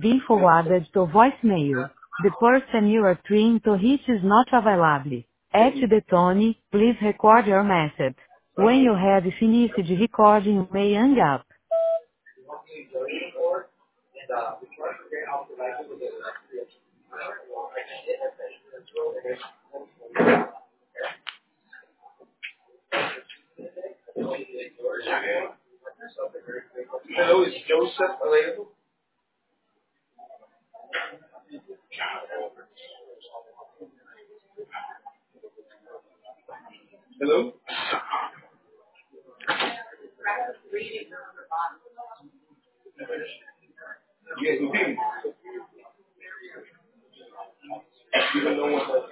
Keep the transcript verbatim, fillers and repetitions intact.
been forwarded to voicemail. The person you are trying to reach is not available. At the tone, please record your message. When you have finished recording, you may hang up. Hello, is Joseph available? Hello? Yes, okay. You don't know what